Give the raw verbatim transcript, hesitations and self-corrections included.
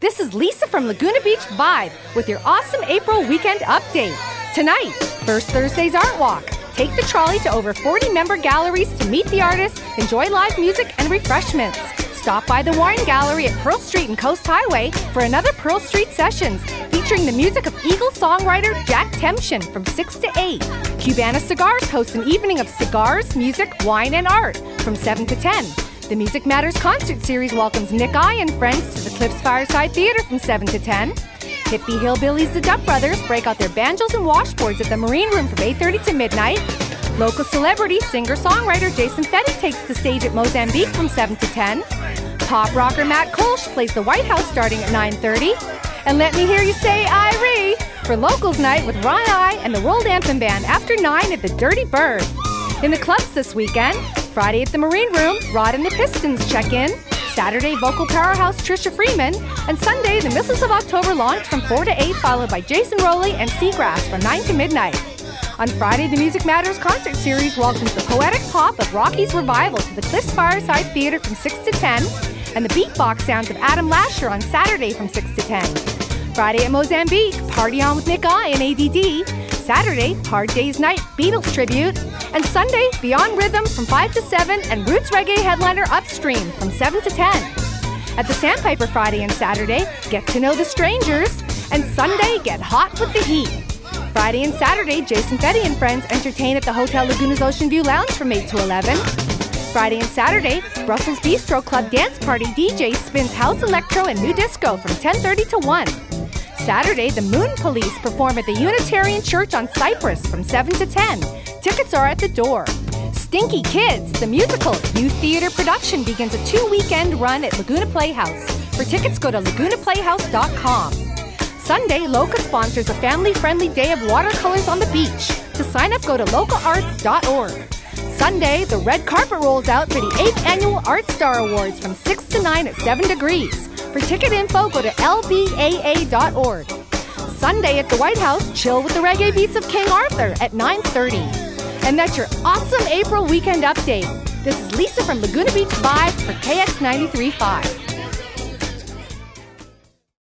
This is Lisa from Laguna Beach Vibe with your awesome April weekend update. Tonight, First Thursday's Art Walk. Take the trolley to over forty member galleries to meet the artists, enjoy live music and refreshments. Stop by the Wine Gallery at Pearl Street and Coast Highway for another Pearl Street Sessions featuring the music of Eagle songwriter Jack Temshin from six to eight. Cubana Cigars hosts an evening of cigars, music, wine, and art from seven to ten. The Music Matters concert series welcomes Nick I and friends to the Cliffs Fireside Theater from seven to ten. Hippie Hillbillies, the Duck Brothers, break out their banjos and washboards at the Marine Room from eight thirty to midnight. Local celebrity, singer-songwriter Jason Fetty takes the stage at Mozambique from seven to ten. Pop rocker Matt Kolsch plays the White House starting at nine thirty. And let me hear you say Irie for Locals Night with Ron I and the World Anthem Band after nine at the Dirty Bird. In the clubs this weekend, Friday at the Marine Room, Rod and the Pistons check in. Saturday, vocal powerhouse Trisha Freeman. And Sunday, the Missiles of October launch from four to eight, followed by Jason Rowley and Seagrass from nine to midnight. On Friday, the Music Matters concert series welcomes the poetic pop of Rocky's Revival to the Cliffs Fireside Theater from six to ten, and the beatbox sounds of Adam Lasher on Saturday from six to ten. Friday at Mozambique, Party On with Nick I and A D D. Saturday, Hard Day's Night, Beatles Tribute. And Sunday, Beyond Rhythm from five to seven and Roots Reggae headliner Upstream from seven to ten. At the Sandpiper Friday and Saturday, Get to Know the Strangers. And Sunday, Get Hot with the Heat. Friday and Saturday, Jason Fetty and friends entertain at the Hotel Laguna's Ocean View Lounge from eight to eleven. Friday and Saturday, Brussels Bistro Club Dance Party D J spins house, electro, and new disco from ten thirty to one. Saturday, the Moon Police perform at the Unitarian Church on Cypress from seven to ten. Tickets are at the door. Stinky Kids, the musical youth theater production, begins a two-weekend run at Laguna Playhouse. For tickets, go to laguna playhouse dot com. Sunday, Loca sponsors a family-friendly day of watercolors on the beach. To sign up, go to local arts dot org. Sunday, the red carpet rolls out for the eighth Annual Art Star Awards from six to nine at seven degrees. For ticket info, go to L B A A dot org. Sunday at the White House, chill with the reggae beats of King Arthur at nine thirty. And that's your awesome April weekend update. This is Lisa from Laguna Beach Vibe for K X ninety-three point five.